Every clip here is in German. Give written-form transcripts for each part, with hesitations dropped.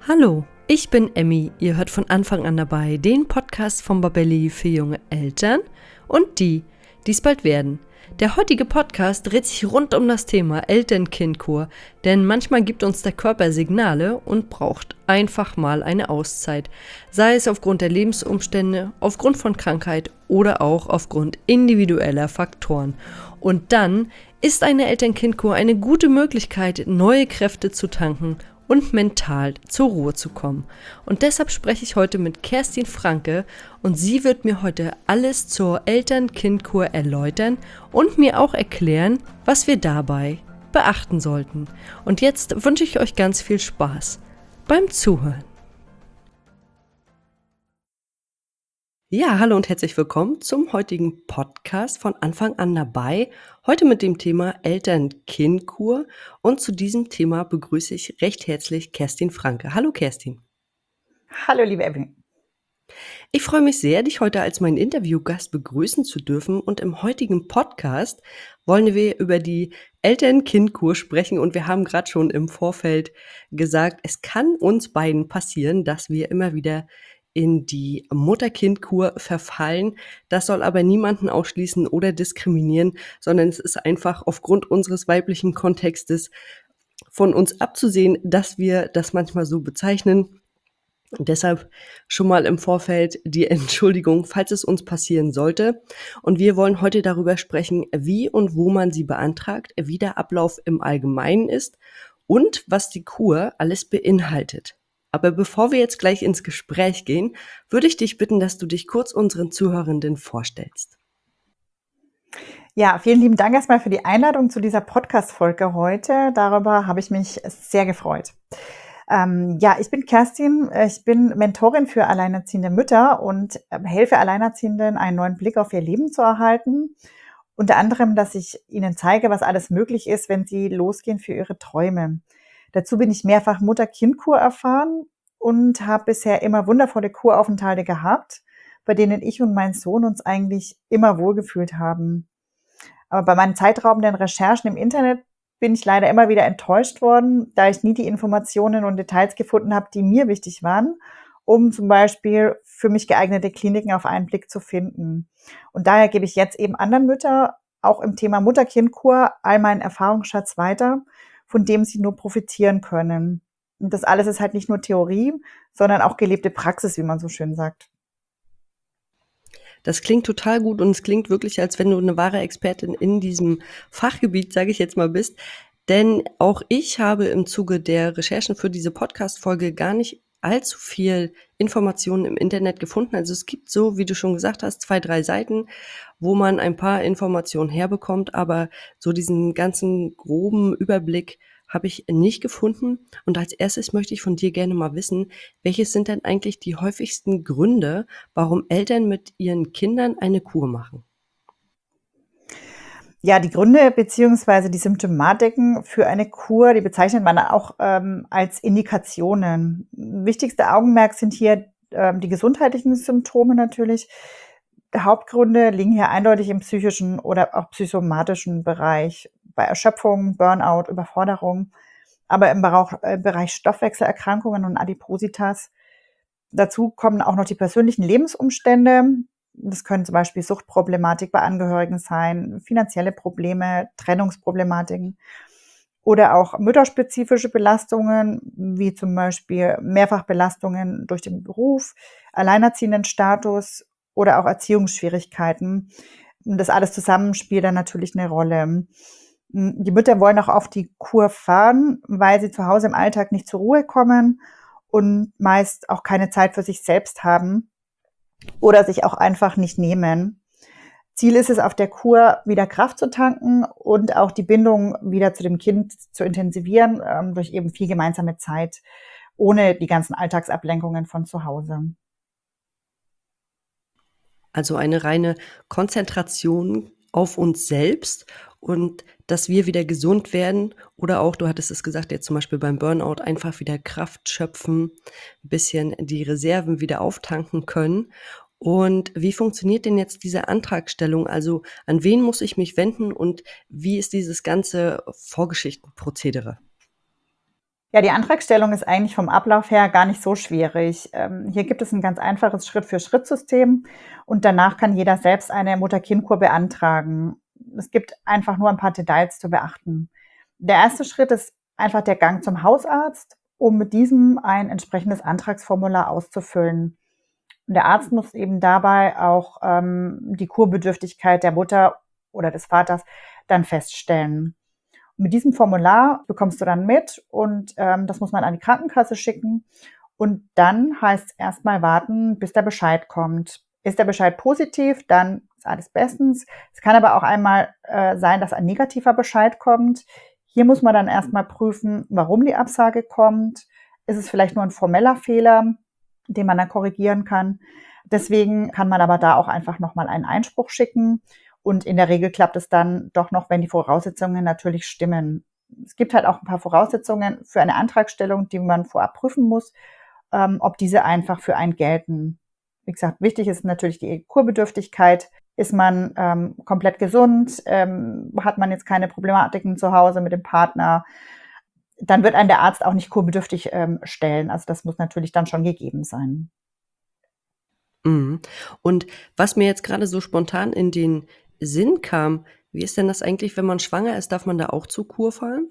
Hallo, ich bin Emmy. Ihr hört von Anfang an dabei den Podcast von Babelli für junge Eltern und die es bald werden. Der heutige Podcast dreht sich rund um das Thema Eltern-Kind-Kur, denn manchmal gibt uns der Körper Signale und braucht einfach mal eine Auszeit, sei es aufgrund der Lebensumstände, aufgrund von Krankheit oder auch aufgrund individueller Faktoren. Und dann ist eine Eltern-Kind-Kur eine gute Möglichkeit, neue Kräfte zu tanken und mental zur Ruhe zu kommen. Und deshalb spreche ich heute mit Kerstin Franke und sie wird mir heute alles zur Eltern-Kind-Kur erläutern und mir auch erklären, was wir dabei beachten sollten. Und jetzt wünsche ich euch ganz viel Spaß beim Zuhören. Ja, hallo und herzlich willkommen zum heutigen Podcast von Anfang an dabei. Heute mit dem Thema Eltern-Kind-Kur und zu diesem Thema begrüße ich recht herzlich Kerstin Franke. Hallo Kerstin. Hallo liebe Emmy. Ich freue mich sehr, dich heute als meinen Interviewgast begrüßen zu dürfen und im heutigen Podcast wollen wir über die Eltern-Kind-Kur sprechen und wir haben gerade schon im Vorfeld gesagt, es kann uns beiden passieren, dass wir immer wieder in die Mutter-Kind-Kur verfallen. Das soll aber niemanden ausschließen oder diskriminieren, sondern es ist einfach aufgrund unseres weiblichen Kontextes von uns abzusehen, dass wir das manchmal so bezeichnen. Und deshalb schon mal im Vorfeld die Entschuldigung, falls es uns passieren sollte. Und wir wollen heute darüber sprechen, wie und wo man sie beantragt, wie der Ablauf im Allgemeinen ist und was die Kur alles beinhaltet. Aber bevor wir jetzt gleich ins Gespräch gehen, würde ich dich bitten, dass du dich kurz unseren Zuhörenden vorstellst. Ja, vielen lieben Dank erstmal für die Einladung zu dieser Podcast-Folge heute. Darüber habe ich mich sehr gefreut. Ich bin Kerstin, ich bin Mentorin für alleinerziehende Mütter und helfe Alleinerziehenden, einen neuen Blick auf ihr Leben zu erhalten. Unter anderem, dass ich ihnen zeige, was alles möglich ist, wenn sie losgehen für ihre Träume. Dazu bin ich mehrfach Mutter-Kind-Kur erfahren und habe bisher immer wundervolle Kuraufenthalte gehabt, bei denen ich und mein Sohn uns eigentlich immer wohlgefühlt haben. Aber bei meinen zeitraubenden Recherchen im Internet bin ich leider immer wieder enttäuscht worden, da ich nie die Informationen und Details gefunden habe, die mir wichtig waren, um zum Beispiel für mich geeignete Kliniken auf einen Blick zu finden. Und daher gebe ich jetzt eben anderen Müttern auch im Thema Mutter-Kind-Kur all meinen Erfahrungsschatz weiter, von dem sie nur profitieren können. Und das alles ist halt nicht nur Theorie, sondern auch gelebte Praxis, wie man so schön sagt. Das klingt total gut und es klingt wirklich, als wenn du eine wahre Expertin in diesem Fachgebiet, sage ich jetzt mal, bist. Denn auch ich habe im Zuge der Recherchen für diese Podcast-Folge gar nicht allzu viel Informationen im Internet gefunden. Also es gibt so, wie du schon gesagt hast, 2, 3 Seiten, wo man ein paar Informationen herbekommt, aber so diesen ganzen groben Überblick habe ich nicht gefunden. Und als erstes möchte ich von dir gerne mal wissen, welches sind denn eigentlich die häufigsten Gründe, warum Eltern mit ihren Kindern eine Kur machen? Ja, die Gründe beziehungsweise die Symptomatiken für eine Kur, die bezeichnet man auch als Indikationen. Wichtigste Augenmerk sind hier die gesundheitlichen Symptome natürlich. Die Hauptgründe liegen hier eindeutig im psychischen oder auch psychosomatischen Bereich, bei Erschöpfung, Burnout, Überforderung, aber im Bereich Stoffwechselerkrankungen und Adipositas. Dazu kommen auch noch die persönlichen Lebensumstände. Das können zum Beispiel Suchtproblematik bei Angehörigen sein, finanzielle Probleme, Trennungsproblematiken oder auch mütterspezifische Belastungen, wie zum Beispiel Mehrfachbelastungen durch den Beruf, Alleinerziehendenstatus oder auch Erziehungsschwierigkeiten. Und das alles zusammen spielt dann natürlich eine Rolle. Die Mütter wollen auch auf die Kur fahren, weil sie zu Hause im Alltag nicht zur Ruhe kommen und meist auch keine Zeit für sich selbst haben oder sich auch einfach nicht nehmen. Ziel ist es, auf der Kur wieder Kraft zu tanken und auch die Bindung wieder zu dem Kind zu intensivieren, durch eben viel gemeinsame Zeit, ohne die ganzen Alltagsablenkungen von zu Hause. Also eine reine Konzentration auf uns selbst und dass wir wieder gesund werden oder auch, du hattest es gesagt, jetzt zum Beispiel beim Burnout, einfach wieder Kraft schöpfen, ein bisschen die Reserven wieder auftanken können. Und wie funktioniert denn jetzt diese Antragstellung? Also an wen muss ich mich wenden und wie ist dieses ganze Vorgeschichtenprozedere? Ja, die Antragstellung ist eigentlich vom Ablauf her gar nicht so schwierig. Hier gibt es ein ganz einfaches Schritt-für-Schritt-System und danach kann jeder selbst eine Mutter-Kind-Kur beantragen. Es gibt einfach nur ein paar Details zu beachten. Der erste Schritt ist einfach der Gang zum Hausarzt, um mit diesem ein entsprechendes Antragsformular auszufüllen. Und der Arzt muss eben dabei auch die Kurbedürftigkeit der Mutter oder des Vaters dann feststellen. Mit diesem Formular bekommst du dann mit und das muss man an die Krankenkasse schicken. Und dann heißt es erstmal warten, bis der Bescheid kommt. Ist der Bescheid positiv, dann ist alles bestens. Es kann aber auch einmal sein, dass ein negativer Bescheid kommt. Hier muss man dann erstmal prüfen, warum die Absage kommt. Ist es vielleicht nur ein formeller Fehler, den man dann korrigieren kann? Deswegen kann man aber da auch einfach nochmal einen Einspruch schicken. Und in der Regel klappt es dann doch noch, wenn die Voraussetzungen natürlich stimmen. Es gibt halt auch ein paar Voraussetzungen für eine Antragstellung, die man vorab prüfen muss, ob diese einfach für einen gelten. Wie gesagt, wichtig ist natürlich die Kurbedürftigkeit. Ist man komplett gesund? Hat man jetzt keine Problematiken zu Hause mit dem Partner? Dann wird einen der Arzt auch nicht kurbedürftig stellen. Also das muss natürlich dann schon gegeben sein. Mhm. Und was mir jetzt gerade so spontan in den Sinn kam, wie ist denn das eigentlich, wenn man schwanger ist? Darf man da auch zur Kur fahren?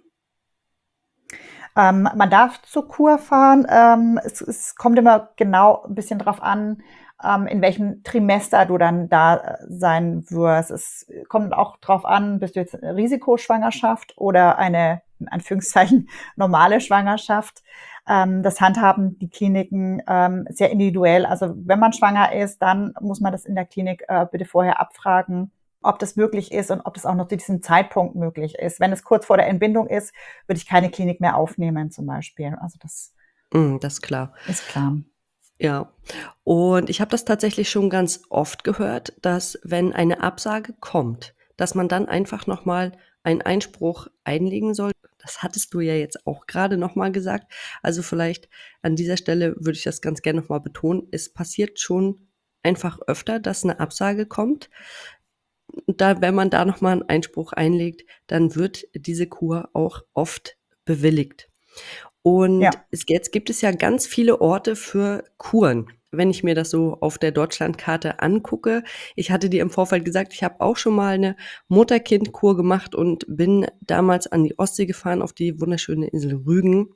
Man darf zur Kur fahren. Es kommt immer genau ein bisschen drauf an, in welchem Trimester du dann da sein wirst. Es kommt auch drauf an, bist du jetzt eine Risikoschwangerschaft oder eine, in Anführungszeichen, normale Schwangerschaft. Das handhaben die Kliniken sehr individuell. Also wenn man schwanger ist, dann muss man das in der Klinik bitte vorher abfragen, ob das möglich ist und ob das auch noch zu diesem Zeitpunkt möglich ist. Wenn es kurz vor der Entbindung ist, würde ich keine Klinik mehr aufnehmen zum Beispiel. Also das Das ist klar. ist klar. Ja. Und ich habe das tatsächlich schon ganz oft gehört, dass wenn eine Absage kommt, dass man dann einfach noch mal einen Einspruch einlegen soll. Das hattest du ja jetzt auch gerade noch mal gesagt. Also vielleicht an dieser Stelle würde ich das ganz gerne noch mal betonen. Es passiert schon einfach öfter, dass eine Absage kommt. Und da, wenn man da noch mal einen Einspruch einlegt, dann wird diese Kur auch oft bewilligt. Und Ja. jetzt gibt es ja ganz viele Orte für Kuren, wenn ich mir das so auf der Deutschlandkarte angucke. Ich hatte dir im Vorfeld gesagt, ich habe auch schon mal eine Mutter-Kind-Kur gemacht und bin damals an die Ostsee gefahren, auf die wunderschöne Insel Rügen.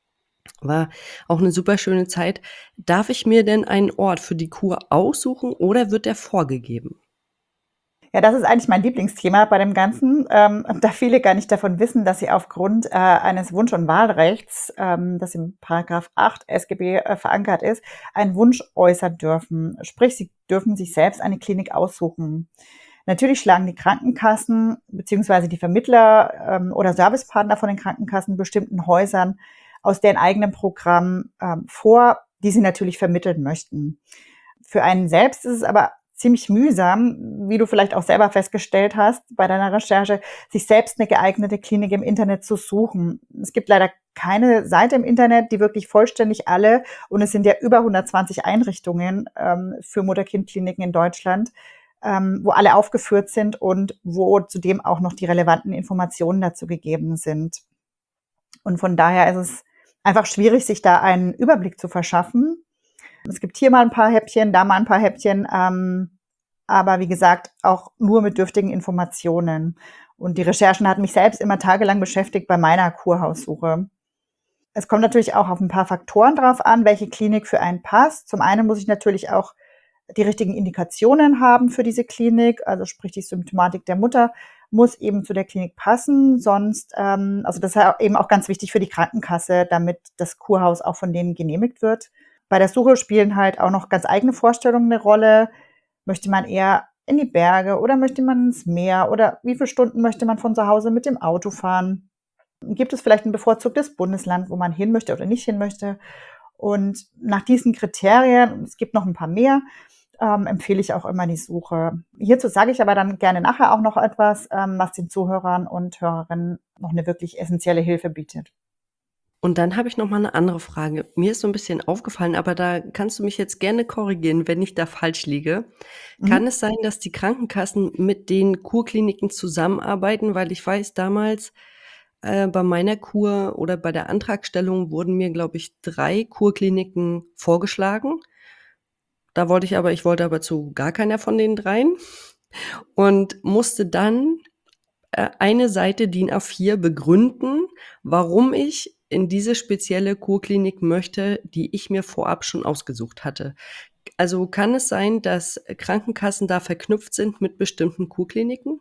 War auch eine super schöne Zeit. Darf ich mir denn einen Ort für die Kur aussuchen oder wird der vorgegeben? Ja, das ist eigentlich mein Lieblingsthema bei dem Ganzen, da viele gar nicht davon wissen, dass sie aufgrund eines Wunsch- und Wahlrechts, das im Paragraph 8 SGB verankert ist, einen Wunsch äußern dürfen. Sprich, sie dürfen sich selbst eine Klinik aussuchen. Natürlich schlagen die Krankenkassen beziehungsweise die Vermittler oder Servicepartner von den Krankenkassen bestimmten Häusern aus deren eigenem Programm vor, die sie natürlich vermitteln möchten. Für einen selbst ist es aber ziemlich mühsam, wie du vielleicht auch selber festgestellt hast bei deiner Recherche, sich selbst eine geeignete Klinik im Internet zu suchen. Es gibt leider keine Seite im Internet, die wirklich vollständig alle, und es sind ja über 120 Einrichtungen für Mutter-Kind-Kliniken in Deutschland, wo alle aufgeführt sind und wo zudem auch noch die relevanten Informationen dazu gegeben sind. Und von daher ist es einfach schwierig, sich da einen Überblick zu verschaffen. Es gibt hier mal ein paar Häppchen, da mal ein paar Häppchen, aber wie gesagt, auch nur mit dürftigen Informationen. Und die Recherchen hatten mich selbst immer tagelang beschäftigt bei meiner Kurhaussuche. Es kommt natürlich auch auf ein paar Faktoren drauf an, welche Klinik für einen passt. Zum einen muss ich natürlich auch die richtigen Indikationen haben für diese Klinik, also sprich die Symptomatik der Mutter muss eben zu der Klinik passen, sonst, also das ist eben auch ganz wichtig für die Krankenkasse, damit das Kurhaus auch von denen genehmigt wird. Bei der Suche spielen halt auch noch ganz eigene Vorstellungen eine Rolle. Möchte man eher in die Berge oder möchte man ins Meer oder wie viele Stunden möchte man von zu Hause mit dem Auto fahren? Gibt es vielleicht ein bevorzugtes Bundesland, wo man hin möchte oder nicht hin möchte? Und nach diesen Kriterien, es gibt noch ein paar mehr, empfehle ich auch immer die Suche. Hierzu sage ich aber dann gerne nachher auch noch etwas, was den Zuhörern und Hörerinnen noch eine wirklich essentielle Hilfe bietet. Und dann habe ich noch mal 'ne andere Frage. Mir ist so 'n bisschen aufgefallen, aber da kannst du mich jetzt gerne korrigieren, wenn ich da falsch liege. Kann Mhm. es sein, dass die Krankenkassen mit den Kurkliniken zusammenarbeiten? Weil ich weiß damals, Bei meiner Kur oder bei der Antragstellung wurden mir, glaube ich, 3 Kurkliniken vorgeschlagen. Ich wollte aber zu gar keiner von den dreien und musste dann, eine Seite DIN A4 begründen, warum ich in diese spezielle Kurklinik möchte, die ich mir vorab schon ausgesucht hatte. Also, kann es sein, dass Krankenkassen da verknüpft sind mit bestimmten Kurkliniken?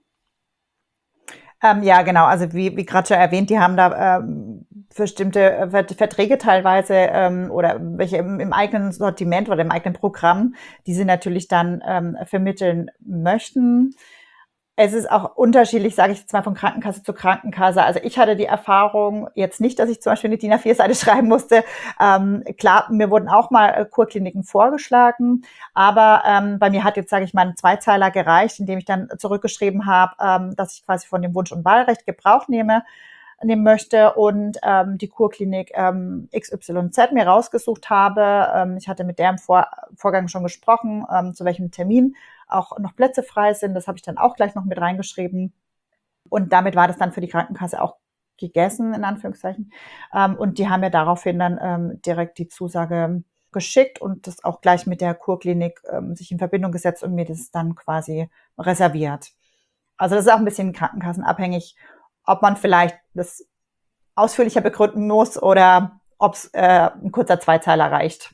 Ja, genau. Also wie gerade schon erwähnt, die haben da bestimmte Verträge teilweise oder welche im eigenen Sortiment oder im eigenen Programm, die sie natürlich dann vermitteln möchten. Es ist auch unterschiedlich, sage ich jetzt mal, von Krankenkasse zu Krankenkasse. Also ich hatte die Erfahrung jetzt nicht, dass ich zum Beispiel eine DIN A4-Seite schreiben musste. Klar, mir wurden auch mal Kurkliniken vorgeschlagen, aber bei mir hat jetzt, sage ich mal, ein Zweizeiler gereicht, in dem ich dann zurückgeschrieben habe, dass ich quasi von dem Wunsch- und Wahlrecht Gebrauch nehmen möchte und die Kurklinik XYZ mir rausgesucht habe. Ich hatte mit der im Vorgang schon gesprochen, zu welchem Termin auch noch Plätze frei sind. Das habe ich dann auch gleich noch mit reingeschrieben. Und damit war das dann für die Krankenkasse auch gegessen, in Anführungszeichen. Und die haben mir daraufhin dann direkt die Zusage geschickt und das auch gleich mit der Kurklinik sich in Verbindung gesetzt und mir das dann quasi reserviert. Also das ist auch ein bisschen krankenkassenabhängig, ob man vielleicht das ausführlicher begründen muss oder ob es ein kurzer Zweizeiler reicht.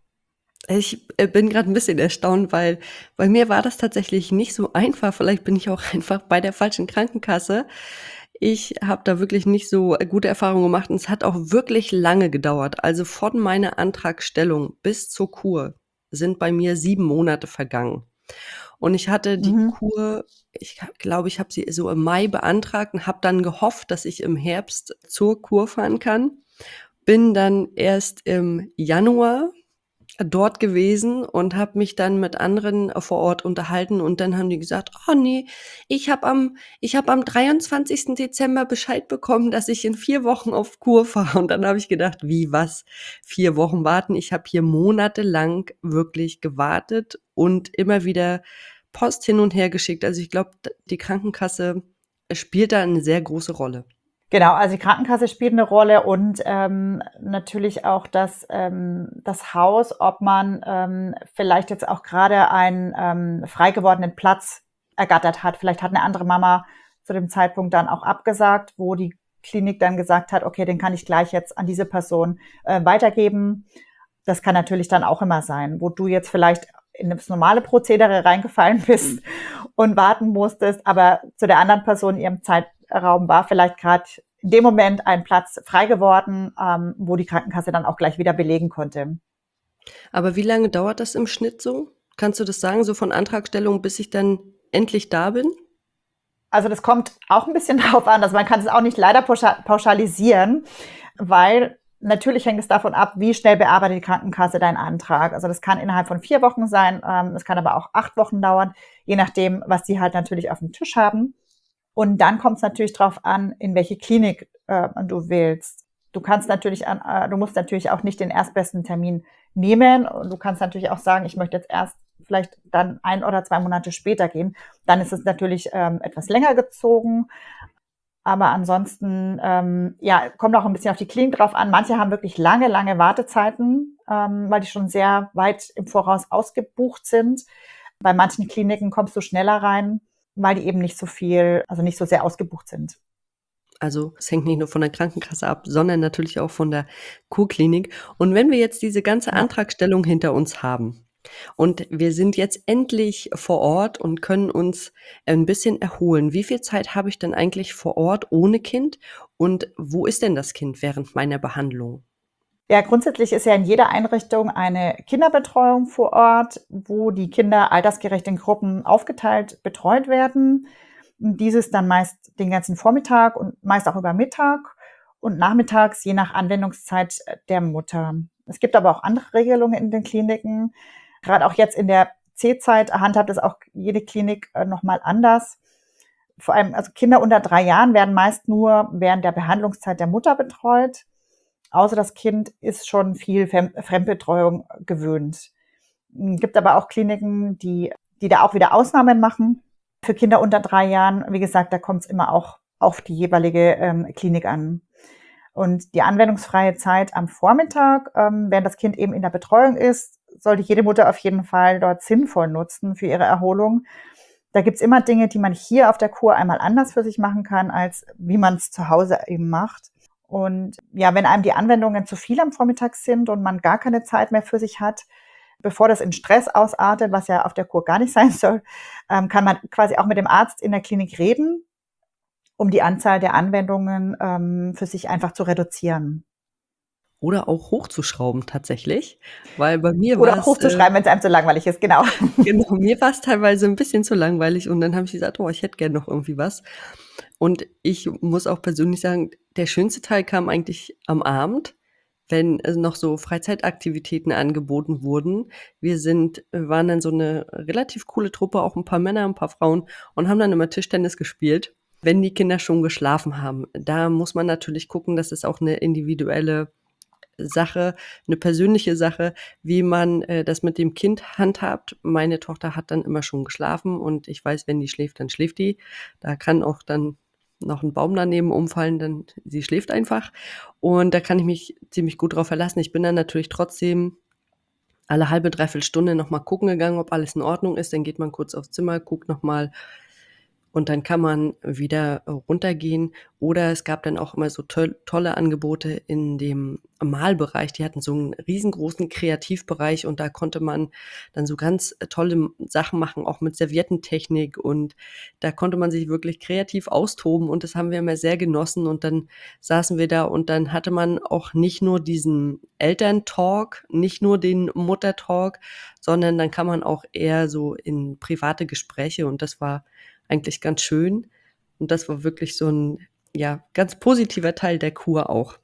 Ich, bin grad 'n bisschen erstaunt, weil bei mir war das tatsächlich nicht so einfach. Vielleicht bin ich auch einfach bei der falschen Krankenkasse. Ich habe da wirklich nicht so gute Erfahrungen gemacht und es hat auch wirklich lange gedauert. Also, von meiner Antragstellung bis zur Kur sind bei mir 7 Monate vergangen. Und ich hatte die Mhm. Kur glaube, ich habe sie so im Mai beantragt und habe dann gehofft, dass ich im Herbst zur Kur fahren kann. Bin dann erst im Januar dort gewesen und habe mich dann mit anderen vor Ort unterhalten und dann haben die gesagt: „Oh ne, ich habe am 23. Dezember Bescheid bekommen, dass ich in 4 Wochen auf Kur fahre.“ Und dann habe ich gedacht: „Wie, was? 4 Wochen warten?“ Ich habe hier monatelang wirklich gewartet und immer wieder Post hin und her geschickt. Also, ich glaube, die Krankenkasse spielt da 'ne sehr große Rolle. Genau, also die Krankenkasse spielt eine Rolle und natürlich auch das Haus, ob man vielleicht jetzt auch gerade einen frei gewordenen Platz ergattert hat. Vielleicht hat eine andere Mama zu dem Zeitpunkt dann auch abgesagt, wo die Klinik dann gesagt hat, okay, den kann ich gleich jetzt an diese Person weitergeben. Das kann natürlich dann auch immer sein, wo du jetzt vielleicht in das normale Prozedere reingefallen bist und warten musstest, aber zu der anderen Person in ihrem Zeitraum war vielleicht gerade in dem Moment ein Platz frei geworden, wo die Krankenkasse dann auch gleich wieder belegen konnte. Aber wie lange dauert das im Schnitt so? Kannst du das sagen, so von Antragstellung, bis ich dann endlich da bin? Also das kommt auch ein bisschen darauf an, also man kann es auch nicht leider pauschalisieren, weil natürlich hängt es davon ab, wie schnell bearbeitet die Krankenkasse deinen Antrag. Also das kann innerhalb von 4 Wochen sein, es kann aber auch 8 Wochen dauern, je nachdem, was die halt natürlich auf dem Tisch haben. Und dann kommt es natürlich darauf an, in welche Klinik du willst. Du musst natürlich auch nicht den erstbesten Termin nehmen. Und du kannst natürlich auch sagen, ich möchte jetzt erst vielleicht dann 1 oder 2 Monate später gehen. Dann ist es natürlich etwas länger gezogen. Aber ansonsten, ja, kommt auch ein bisschen auf die Klinik drauf an. Manche haben wirklich lange, lange Wartezeiten, weil die schon sehr weit im Voraus ausgebucht sind. Bei manchen Kliniken kommst du schneller rein, weil die eben nicht so sehr ausgebucht sind. Also, es hängt nicht nur von der Krankenkasse ab, sondern natürlich auch von der Kurklinik. Und wenn wir jetzt diese ganze Ja. Antragstellung hinter uns haben und wir sind jetzt endlich vor Ort und können uns ein bisschen erholen, wie viel Zeit habe ich denn eigentlich vor Ort ohne Kind und wo ist denn das Kind während meiner Behandlung? Ja, grundsätzlich ist ja in jeder Einrichtung eine Kinderbetreuung vor Ort, wo die Kinder altersgerecht in Gruppen aufgeteilt betreut werden. Und dieses dann meist den ganzen Vormittag und meist auch über Mittag und nachmittags, je nach Anwendungszeit der Mutter. Es gibt aber auch andere Regelungen in den Kliniken. Gerade auch jetzt in der C-Zeit handhabt es auch jede Klinik noch mal anders. Vor allem, also Kinder unter 3 Jahren werden meist nur während der Behandlungszeit der Mutter betreut, außer das Kind ist schon viel Fremdbetreuung gewöhnt. Gibt aber auch Kliniken, die da auch wieder Ausnahmen machen für Kinder unter 3 Jahren. Wie gesagt, da kommt es immer auch auf die jeweilige Klinik an. Und die anwendungsfreie Zeit am Vormittag, während das Kind eben in der Betreuung ist, sollte jede Mutter auf jeden Fall dort sinnvoll nutzen für ihre Erholung. Da gibt's immer Dinge, die man hier auf der Kur einmal anders für sich machen kann, als wie man es zu Hause eben macht. Und ja, wenn einem die Anwendungen zu viel am Vormittag sind und man gar keine Zeit mehr für sich hat, bevor das in Stress ausartet, was ja auf der Kur gar nicht sein soll, kann man quasi auch mit dem Arzt in der Klinik reden, um die Anzahl der Anwendungen für sich einfach zu reduzieren. Oder auch hochzuschrauben tatsächlich, weil bei mir Oder auch war's, hochzuschreiben, wenn es einem zu langweilig ist, genau. genau, mir war's teilweise 'n bisschen zu langweilig und dann habe ich gesagt: „Oh, ich hätte gern noch irgendwie was." Und ich muss auch persönlich sagen, der schönste Teil kam eigentlich am Abend, wenn, noch so Freizeitaktivitäten angeboten wurden. Wir waren dann so 'ne relativ coole Truppe, auch 'n paar Männer, 'n paar Frauen und haben dann immer Tischtennis gespielt, wenn die Kinder schon geschlafen haben. Da muss man natürlich gucken, das ist auch 'ne individuelle Sache, 'ne persönliche Sache, wie man, das mit dem Kind handhabt. Meine Tochter hat dann immer schon geschlafen und ich weiß, wenn die schläft, dann schläft die. Da kann auch dann noch 'n Baum daneben umfallen, dann sie schläft einfach. Und da kann ich mich ziemlich gut drauf verlassen. Ich bin dann natürlich trotzdem alle halbe, dreiviertel Stunde noch mal gucken gegangen, ob alles in Ordnung ist. Dann geht man kurz aufs Zimmer, guckt noch mal und dann kann man wieder runtergehen. Oder es gab dann auch immer so tolle Angebote in dem Malbereich. Die hatten so 'n riesengroßen Kreativbereich und da konnte man dann so ganz tolle Sachen machen, auch mit Serviettentechnik und da konnte man sich wirklich kreativ austoben und das haben wir immer sehr genossen und dann saßen wir da und dann hatte man auch nicht nur diesen Elterntalk, nicht nur den Muttertalk, sondern dann kam man auch eher so in private Gespräche und das war eigentlich ganz schön. Und das war wirklich so 'n, ja, ganz positiver Teil der Kur auch.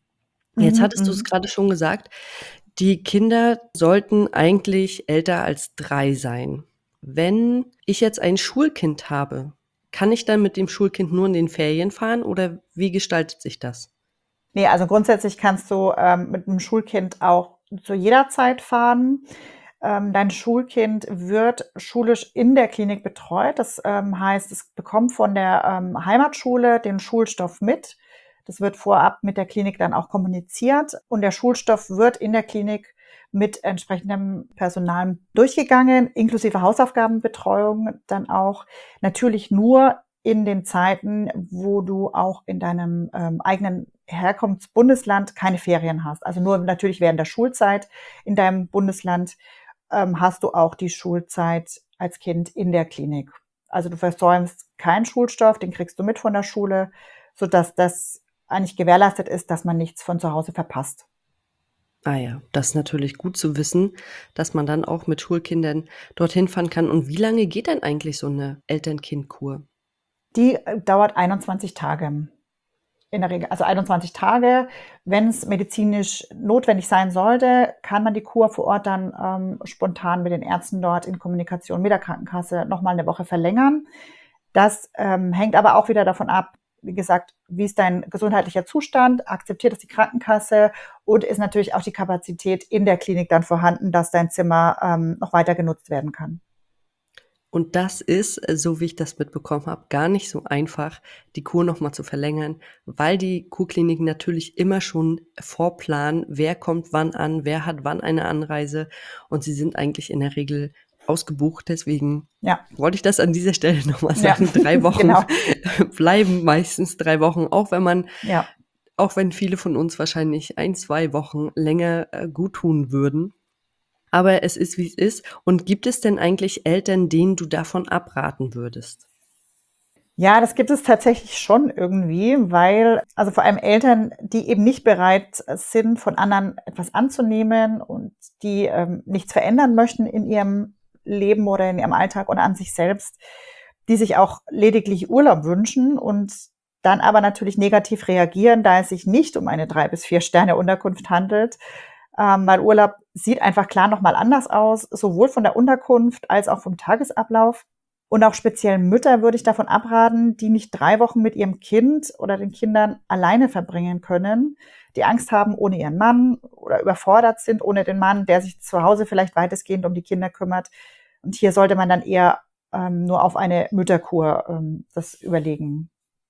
Jetzt Mhm, hattest du's mhm. grade schon gesagt, die Kinder sollten eigentlich älter als 3 sein. Wenn ich jetzt ein Schulkind habe, kann ich dann mit dem Schulkind nur in den Ferien fahren oder wie gestaltet sich das? Ne, also grundsätzlich kannst du, mit 'nem Schulkind auch zu jeder Zeit fahren. Dein Schulkind wird schulisch in der Klinik betreut. Das, heißt, es bekommt von der, Heimatschule den Schulstoff mit. Das wird vorab mit der Klinik dann auch kommuniziert und der Schulstoff wird in der Klinik mit entsprechendem Personal durchgegangen, inklusive Hausaufgabenbetreuung dann auch. Natürlich nur in den Zeiten, wo du auch in deinem, eigenen Herkunftsbundesland keine Ferien hast. Also nur natürlich während der Schulzeit in deinem Bundesland hast du auch die Schulzeit als Kind in der Klinik. Also du versäumst keinen Schulstoff, den kriegst du mit von der Schule, sodass das eigentlich gewährleistet ist, dass man nichts von zu Hause verpasst. Ah ja, das ist natürlich gut zu wissen, dass man dann auch mit Schulkindern dorthin fahren kann. Und wie lange geht denn eigentlich so 'ne Eltern-Kind-Kur? Die, dauert 21 Tage in der Regel. Also 21 Tage. Wenn es medizinisch notwendig sein sollte, kann man die Kur vor Ort dann, spontan mit den Ärzten dort in Kommunikation mit der Krankenkasse noch mal 'ne Woche verlängern. Das, hängt aber auch wieder davon ab, wie gesagt, wie ist dein gesundheitlicher Zustand? Akzeptiert es die Krankenkasse? Und ist natürlich auch die Kapazität in der Klinik dann vorhanden, dass dein Zimmer, noch weiter genutzt werden kann? Und das ist, so wie ich das mitbekommen habe, gar nicht so einfach, die Kur noch mal zu verlängern, weil die Kurkliniken natürlich immer schon vorplanen, wer kommt wann an, wer hat wann eine Anreise und sie sind eigentlich in der Regel ausgebucht. Deswegen Ja, wollte ich das an dieser Stelle noch mal ja, sagen. 3 Wochen genau. bleiben meistens 3 Wochen, Ja. auch wenn viele von uns wahrscheinlich 1, 2 Wochen länger, guttun würden. Aber es ist, wie es ist. Und gibt es denn eigentlich Eltern, denen du davon abraten würdest? Ja, das gibt es tatsächlich schon irgendwie, weil also vor allem Eltern, die eben nicht bereit sind, von anderen etwas anzunehmen und die, nichts verändern möchten in ihrem Leben oder in ihrem Alltag oder an sich selbst, die sich auch lediglich Urlaub wünschen und dann aber natürlich negativ reagieren, da es sich nicht um eine 3 bis 4 Sterne-Unterkunft handelt, weil Urlaub sieht einfach klar noch mal anders aus, sowohl von der Unterkunft als auch vom Tagesablauf. Und auch speziell Mütter würde ich davon abraten, die nicht 3 Wochen mit ihrem Kind oder den Kindern alleine verbringen können, die Angst haben ohne ihren Mann oder überfordert sind ohne den Mann, der sich zu Hause vielleicht weitestgehend um die Kinder kümmert. Und hier sollte man dann eher, nur auf eine Mütterkur, das überlegen.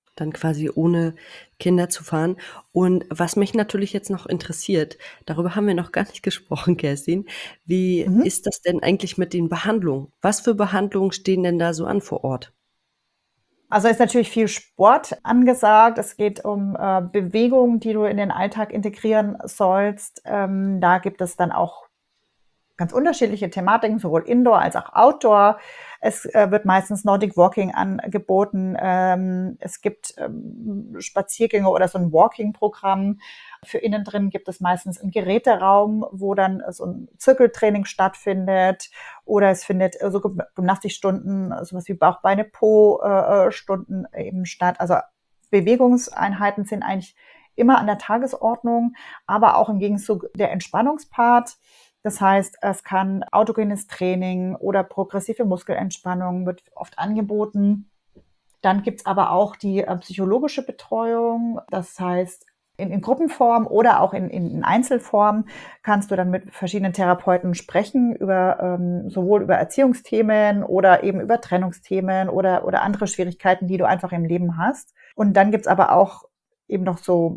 dann quasi ohne Kinder zu fahren. Und was mich natürlich jetzt noch interessiert, darüber haben wir noch gar nicht gesprochen, Kerstin. Wie Mhm. ist das denn eigentlich mit den Behandlungen? Was für Behandlungen stehen denn da so an vor Ort? Also ist natürlich viel Sport angesagt. Es geht um Bewegung, die du in den Alltag integrieren sollst. Da gibt es dann auch ganz unterschiedliche Thematiken, sowohl Indoor als auch Outdoor. Es wird meistens Nordic Walking angeboten. Es gibt Spaziergänge oder so ein Walking-Programm. Für innen drin gibt es meistens einen Geräteraum, wo dann so ein Zirkeltraining stattfindet. Oder es findet so Gymnastikstunden, sowas wie Bauch, Beine, Po-Stunden eben statt. Also Bewegungseinheiten sind eigentlich immer an der Tagesordnung, aber auch im Gegenzug der Entspannungspart. Das heißt, es kann autogenes Training oder progressive Muskelentspannung wird oft angeboten. Dann gibt's aber auch die psychologische Betreuung. Das heißt, in Gruppenform oder auch in Einzelform kannst du dann mit verschiedenen Therapeuten sprechen über sowohl über Erziehungsthemen oder eben über Trennungsthemen oder andere Schwierigkeiten, die du einfach im Leben hast. Und dann gibt's aber auch eben noch so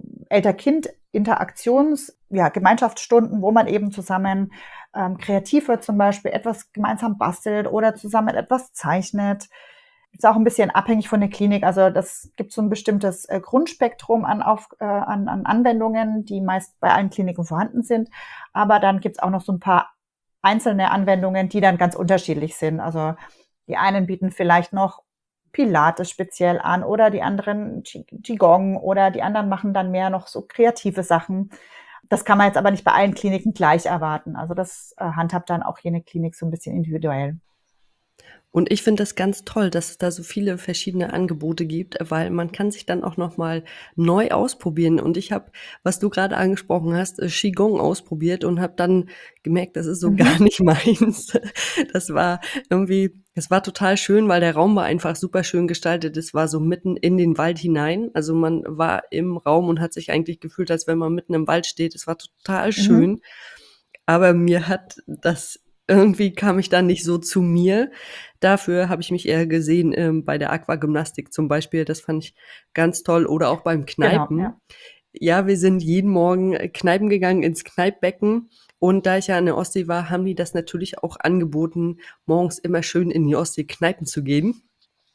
Elter-Kind-Interaktions-, ja, Gemeinschaftsstunden, wo man eben zusammen kreativ wird, zum Beispiel etwas gemeinsam bastelt oder zusammen etwas zeichnet. Ist auch ein bisschen abhängig von der Klinik. Also das gibt so ein bestimmtes Grundspektrum an Anwendungen, die meist bei allen Kliniken vorhanden sind. Aber dann gibt's auch noch so ein paar einzelne Anwendungen, die dann ganz unterschiedlich sind. Also die einen bieten vielleicht noch Pilates speziell an oder die anderen Qigong oder die anderen machen dann mehr noch so kreative Sachen. Das kann man jetzt aber nicht bei allen Kliniken gleich erwarten. Also das handhabt dann auch jede Klinik so ein bisschen individuell. Und ich finde das ganz toll, dass es da so viele verschiedene Angebote gibt, weil man kann sich dann auch noch mal neu ausprobieren. Und ich habe, was du gerade angesprochen hast, Qigong ausprobiert und habe dann gemerkt, das ist so gar Mhm. nicht meins. Es war total schön, weil der Raum war einfach super schön gestaltet. Es war so mitten in den Wald hinein. Also man war im Raum und hat sich eigentlich gefühlt, als wenn man mitten im Wald steht. Es war total Mhm. schön. Aber mir hat das irgendwie kam ich dann nicht so zu mir. Dafür habe ich mich eher gesehen, bei der Aquagymnastik zum Beispiel. Das fand ich ganz toll oder auch beim Genau, ja. Kneipen. Ja, wir sind jeden Morgen, Kneipen gegangen ins Kneippbecken und da ich ja an der Ostsee war, haben die das natürlich auch angeboten, morgens immer schön in die Ostsee Kneipen zu gehen.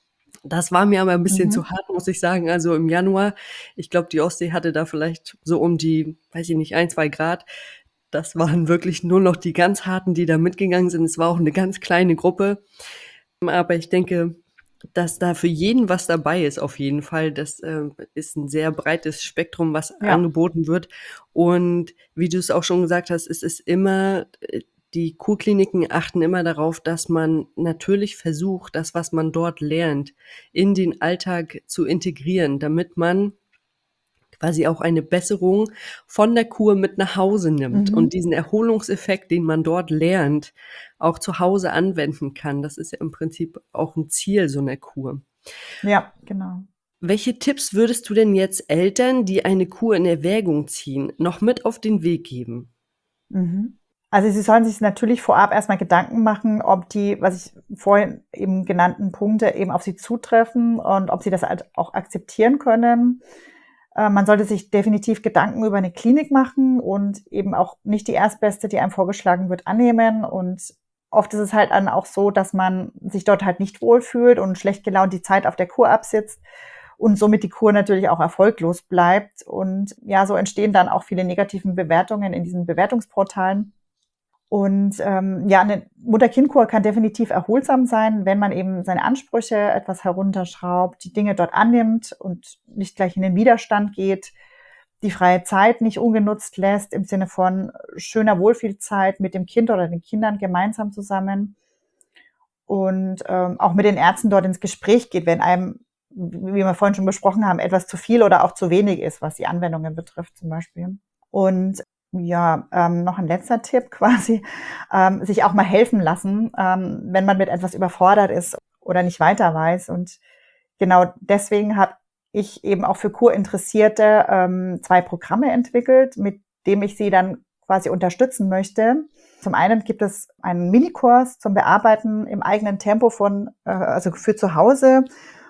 Das war mir aber 'n bisschen zu Mhm. hart, muss ich sagen. Also, im Januar, ich glaube, die Ostsee hatte da vielleicht so um die, weiß ich nicht, 1, 2 Grad. Das waren wirklich nur noch die ganz Harten, die da mitgegangen sind. Es war auch 'ne ganz kleine Gruppe. Aber ich denke, dass da für jeden was dabei ist auf jeden Fall. Das, ist 'n sehr breites Spektrum, was Ja. angeboten wird. Und wie du's auch schon gesagt hast, es ist immer die Kurkliniken achten immer darauf, dass man natürlich versucht, das, was man dort lernt, in den Alltag zu integrieren, damit man quasi auch eine Besserung von der Kur mit nach Hause nimmt und Mhm. diesen Erholungseffekt, den man dort lernt, auch zu Hause anwenden kann. Das ist ja im Prinzip auch 'n Ziel so 'ner Kur. Ja, genau. Welche Tipps würdest du denn jetzt Eltern, die eine Kur in Erwägung ziehen, noch mit auf den Weg geben? Mhm. Also, sie sollen sich natürlich vorab erst mal Gedanken machen, ob die, was ich vorhin eben genannten Punkte eben auf sie zutreffen und ob sie das halt auch akzeptieren können. Man sollte sich definitiv Gedanken über 'ne Klinik machen und eben auch nicht die erstbeste, die einem vorgeschlagen wird, annehmen. Und oft ist es halt dann auch so, dass man sich dort halt nicht wohlfühlt und schlecht gelaunt die Zeit auf der Kur absitzt und somit die Kur natürlich auch erfolglos bleibt. Und ja, so entstehen dann auch viele negativen Bewertungen in diesen Bewertungsportalen. Und ja, eine Mutter-Kind-Kur kann definitiv erholsam sein, wenn man eben seine Ansprüche etwas herunterschraubt, die Dinge dort annimmt und nicht gleich in den Widerstand geht, die freie Zeit nicht ungenutzt lässt im Sinne von schöner Wohlfühlzeit mit dem Kind oder den Kindern gemeinsam zusammen und auch mit den Ärzten dort ins Gespräch geht, wenn einem, wie wir vorhin schon besprochen haben, etwas zu viel oder auch zu wenig ist, was die Anwendungen betrifft zum Beispiel. Und ja, noch ein letzter Tipp quasi, sich auch mal helfen lassen, wenn man mit etwas überfordert ist oder nicht weiter weiß. Und genau deswegen habe ich eben auch für Kurinteressierte 2 Programme entwickelt, mit dem ich sie dann quasi unterstützen möchte. Zum einen gibt es einen Minikurs zum Bearbeiten im eigenen Tempo von also für zu Hause.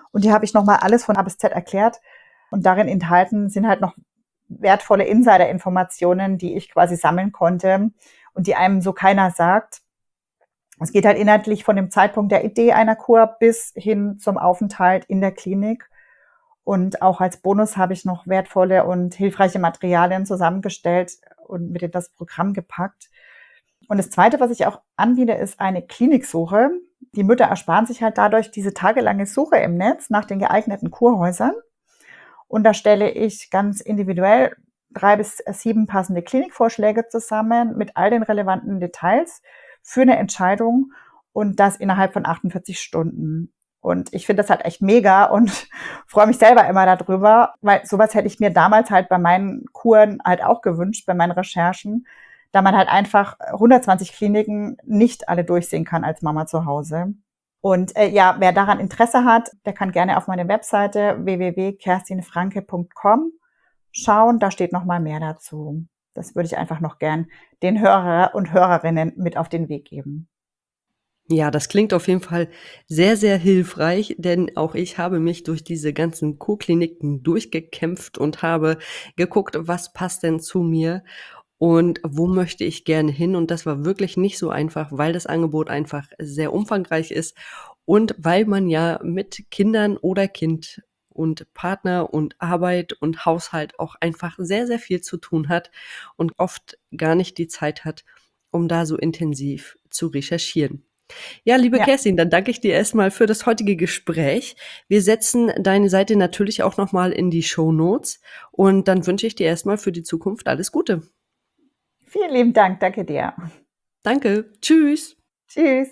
Und die habe ich nochmal alles von A bis Z erklärt. Und darin enthalten sind halt noch wertvolle Insider-Informationen, die ich quasi sammeln konnte und die einem so keiner sagt. Es geht halt inhaltlich von dem Zeitpunkt der Idee einer Kur bis hin zum Aufenthalt in der Klinik. Und auch als Bonus habe ich noch wertvolle und hilfreiche Materialien zusammengestellt und mit in das Programm gepackt. Und das Zweite, was ich auch anbiete, ist eine Kliniksuche. Die Mütter ersparen sich halt dadurch diese tagelange Suche im Netz nach den geeigneten Kurhäusern. Und da stelle ich ganz individuell 3 bis 7 passende Klinikvorschläge zusammen mit all den relevanten Details für eine Entscheidung und das innerhalb von 48 Stunden. Und ich finde das halt echt mega und freue mich selber immer darüber, weil sowas hätte ich mir damals halt bei meinen Kuren halt auch gewünscht, bei meinen Recherchen, da man halt einfach 120 Kliniken nicht alle durchsehen kann als Mama zu Hause. Und wer daran Interesse hat, der kann gerne auf meine Webseite www.kerstinfranke.com schauen, da steht noch mal mehr dazu. Das würde ich einfach noch gern den Hörer und Hörerinnen mit auf den Weg geben. Ja, das klingt auf jeden Fall sehr, sehr hilfreich, denn auch ich habe mich durch diese ganzen Kurkliniken durchgekämpft und habe geguckt, was passt denn zu mir und wo möchte ich gerne hin. Und das war wirklich nicht so einfach, weil das Angebot einfach sehr umfangreich ist und weil man ja mit Kindern oder Kind und Partner und Arbeit und Haushalt auch einfach sehr, sehr viel zu tun hat und oft gar nicht die Zeit hat, um da so intensiv zu recherchieren. Ja, liebe Ja, Kerstin, dann danke ich dir erstmal für das heutige Gespräch. Wir setzen deine Seite natürlich auch nochmal in die Shownotes und dann wünsche ich dir erstmal für die Zukunft alles Gute. vielen lieben Dank, danke dir. Danke, tschüss. Tschüss.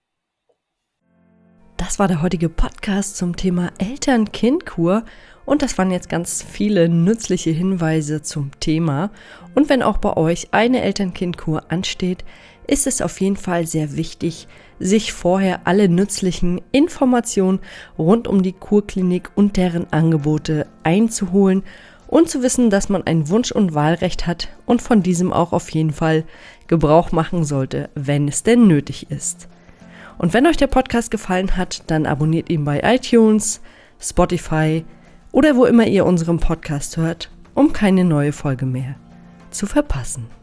Das war der heutige Podcast zum Thema Eltern-Kind-Kur und das waren jetzt ganz viele nützliche Hinweise zum Thema. Und wenn auch bei euch eine Eltern-Kind-Kur ansteht, ist es auf jeden Fall sehr wichtig, sich vorher alle nützlichen Informationen rund um die Kurklinik und deren Angebote einzuholen und zu wissen, dass man ein Wunsch- und Wahlrecht hat und von diesem auch auf jeden Fall Gebrauch machen sollte, wenn es denn nötig ist. Und wenn euch der Podcast gefallen hat, dann abonniert ihn bei iTunes, Spotify oder wo immer ihr unseren Podcast hört, um keine neue Folge mehr zu verpassen.